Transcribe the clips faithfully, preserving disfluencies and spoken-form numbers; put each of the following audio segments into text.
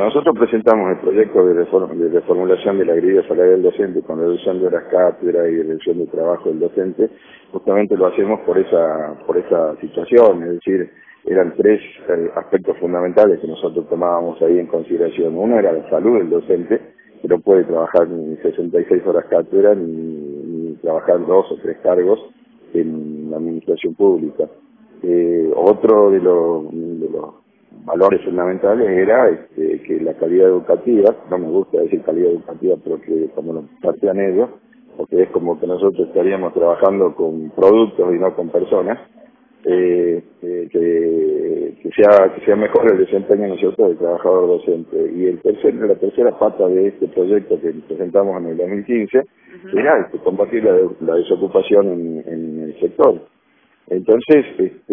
nosotros presentamos el proyecto de, reform de reformulación de la grilla salarial del docente con reducción de horas cátedra y reducción de trabajo del docente. Justamente lo hacemos por esa, por esa situación, es decir, eran tres eh, aspectos fundamentales que nosotros tomábamos ahí en consideración. Uno era la salud del docente, que no puede trabajar ni sesenta y seis horas cátedra ni, ni trabajar dos o tres cargos en la administración pública. Eh, otro de los, de los valores fundamentales era este, que la calidad educativa, no me gusta decir calidad educativa porque como lo plantean ellos, porque es como que nosotros estaríamos trabajando con productos y no con personas, eh, eh, que, que sea que sea mejor el desempeño, ¿no es cierto?, del trabajador docente. Y el tercer, la tercera pata de este proyecto que presentamos en el dos mil quince uh-huh. era este, combatir la, la desocupación en, en el sector. Entonces,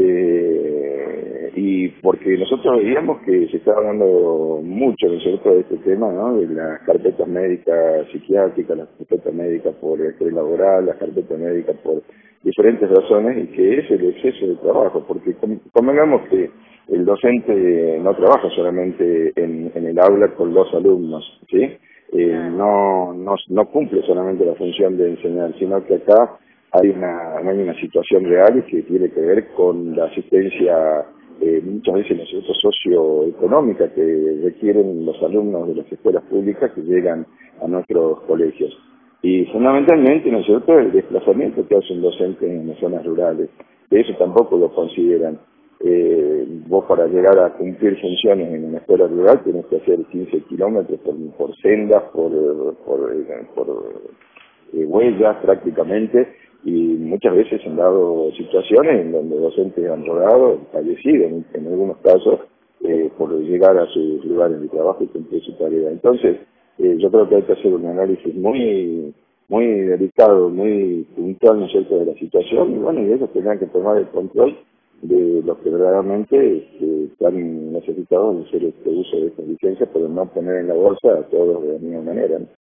este, y porque nosotros veíamos que se estaba hablando mucho, ¿no es cierto?, de este tema, ¿no?, de las carpetas médicas psiquiátricas, las carpetas médicas por estrés laboral, las carpetas médicas por diferentes razones, y que es el exceso de trabajo, porque convengamos que el docente no trabaja solamente en, en el aula con los alumnos, ¿sí? Eh, no, no, no cumple solamente la función de enseñar, sino que acá hay una, hay una situación real que tiene que ver con la asistencia, eh, muchas veces nosotros socioeconómica que requieren los alumnos de las escuelas públicas que llegan a nuestros colegios. Y fundamentalmente, ¿no es cierto?, el desplazamiento que hace un docente en las zonas rurales, que eso tampoco lo consideran. Eh, vos para llegar a cumplir funciones en una escuela rural tenés que hacer quince kilómetros por, por sendas, por, por, por eh, huellas prácticamente, y muchas veces han dado situaciones en donde docentes han rodado, fallecido en, en algunos casos, eh, por llegar a sus lugares de trabajo y cumplir su tarea. Entonces, eh, yo creo que hay que hacer un análisis muy muy delicado, muy puntual, ¿no es cierto?, de la situación, y bueno, y ellos tendrán que tomar el control de los que verdaderamente este, están necesitados de hacer este uso de estas licencias, pero no poner en la bolsa a todos de la misma manera, ¿no?